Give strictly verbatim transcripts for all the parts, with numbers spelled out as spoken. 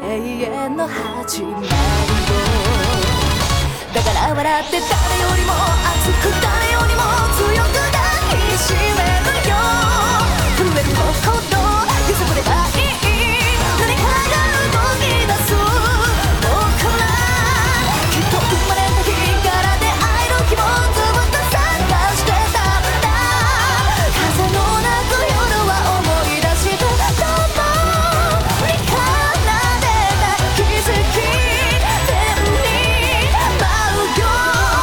永遠の始まりを。だから笑って誰よりも熱く誰よりも強く抱きしめるよ。震える心揺さぶればいい。何かが動き出す僕ら。きっと生まれた日から出会える希望ずっと探してたんだ。風の鳴く夜は思い出して共に奏でた奇跡天に舞うよ。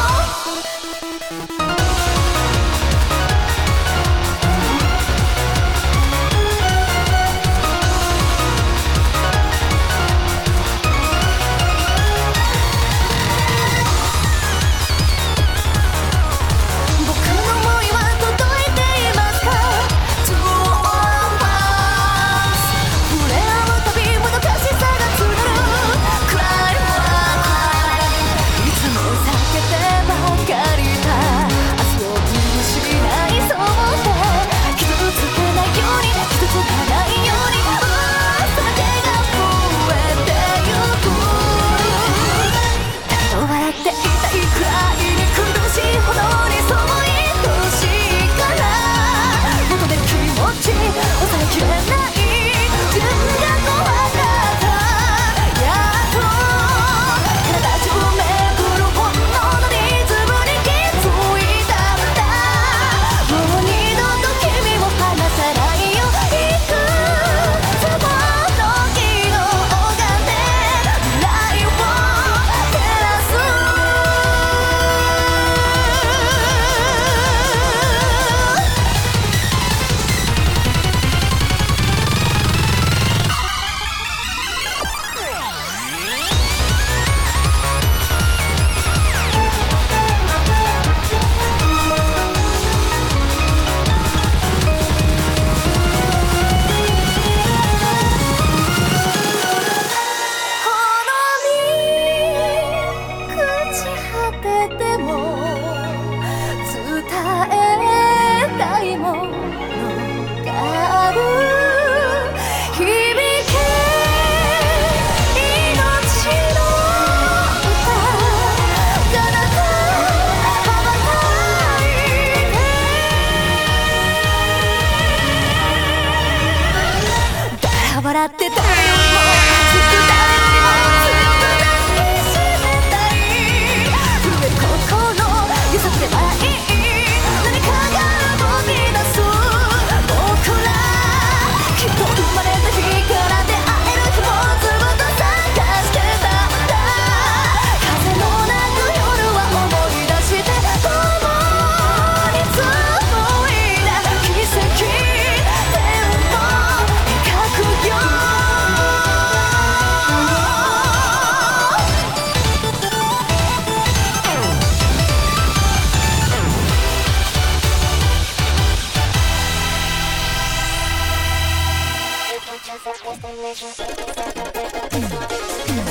僕の想いは届いていますか To all of us。 触れ合うたびもどかしさが募る Cry Cry。 いつも避けてばかりだ明日を見失いそうで傷つけないように傷つかないように噂だけが増えてゆく。だけど笑っていたいくらいに苦しいほどにそう愛しいから求める気持ち抑えきれない自分が怖かった。やっと体中巡る本能のリズムに気づいたんだ。もう二度と君を離さないよ。いくつもの昨日がね未来を照らす。ほのみ朽ち果てても伝えたいものがある。響け命の歌彼方羽ばたいて。だから笑って誰よりも熱く誰よりも強く抱きしめたい。震える心揺さぶればいい。何かが動き出す僕ら。きっと生まれた日から出会える希望ずっと探してたんだ。風の鳴く夜は思い出して共に奏でた奇跡天に舞うよ。Destination